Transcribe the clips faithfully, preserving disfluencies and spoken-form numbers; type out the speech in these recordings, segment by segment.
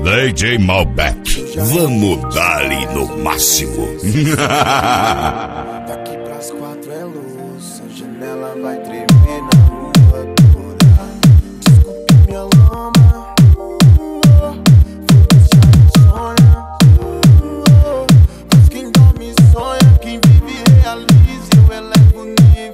D J Malbec, vamos dar-lhe no máximo. Daqui pras quatro é luz, a janela vai tremer na rua toda. Desculpe minha lama, vou deixar de sonhar. Mas quem dorme sonha, quem vive realiza, eu elevo o nível.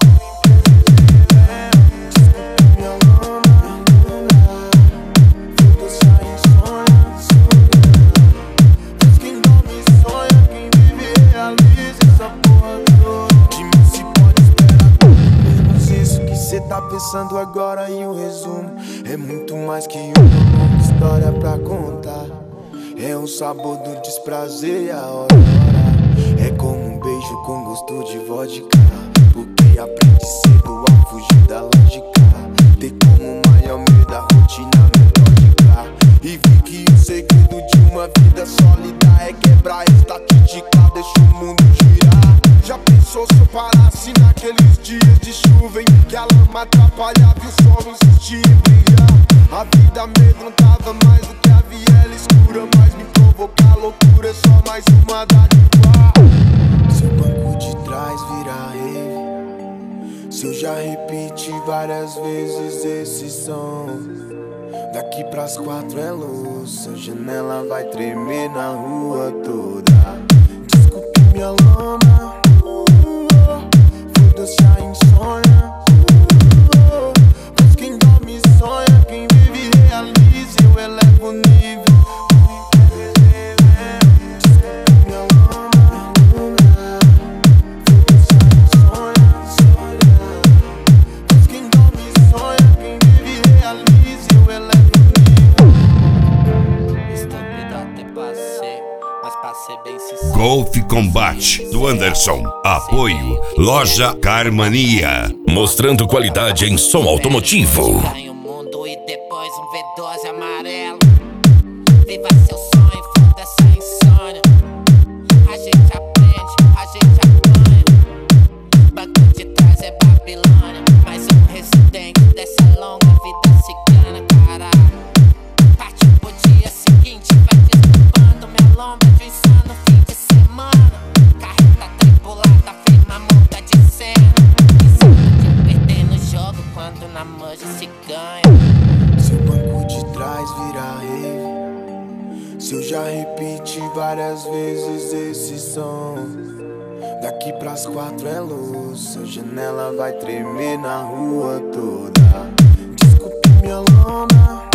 Desculpe minha lama, vou deixar de sonhar. Mas quem dorme sonha, quem vive realiza essa porra toda. De mim se pode esperar menos isso que cê tá pensando agora. E o resumo é muito mais que uma longa história pra contar. É o sabor do desprazer e a hora. É como um beijo com gosto de vodka. Porque aprende cedo a fugir da lógica. Ter como maior medo a rotina metódica. E vi que o segredo de uma vida sólida é quebrar a estatística, deixa o mundo girar. Já pensou se eu parasse naqueles dias de chuva em que a lama atrapalhava e o sol insistia em brilhar? A vida amedrontava mais do que a viela escura, mas me provocar loucura é só mais uma dádiva. Seu banco de trás vira rave, se eu já repeti várias vezes esse som. Daqui pras quatro é luz, a janela vai tremer na rua toda. Desculpe minha lama, vou deixar insônia. Mas quem dorme sonha, quem vive realiza, eu elevo o nível. Desculpe minha lama, vou deixar insônia. Mas quem dorme sonha, quem vive realiza, eu elevo o nível. Estúpido até passei, mas passei bem sincero. Golf Combate do Anderson. Apoio Loja Carmania. Mostrando qualidade em som automotivo. Ganha o mundo e depois um V doze amarelo. Viva seu sonho, foda essa insônia. A gente aprende, a gente apanha. Banco de trás é Babilônia. Mais um residente dessa longa vida cigana, caralho. Partiu pro dia seguinte, vai desculpando minha lomba de insano fim de semana. Carreta tripulada, firma monta de cena. E de perder no jogo quando na manja se ganha. Seu banco de trás vira rave, se eu já repeti várias vezes esse som. Daqui pras quatro é luz, a janela vai tremer na rua toda. Desculpe minha lama,